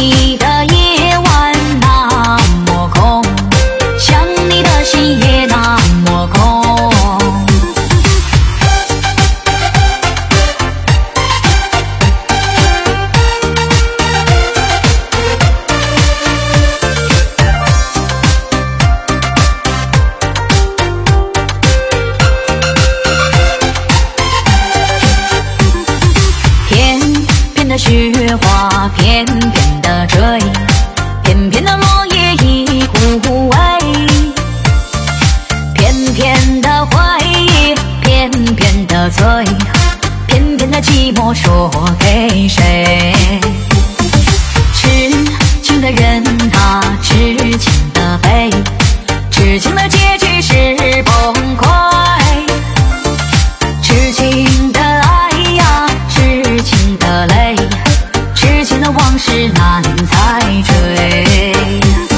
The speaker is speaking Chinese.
你的夜晚那么空，想你的心也那么空。片片的雪花片片的坠，片片的落叶已枯萎，片片的回忆片片的醉，片片的寂寞说给谁？痴情的人他痴情的悲，痴情的结局是崩溃，痴情的爱呀，痴情的泪，痴情的往事难再追。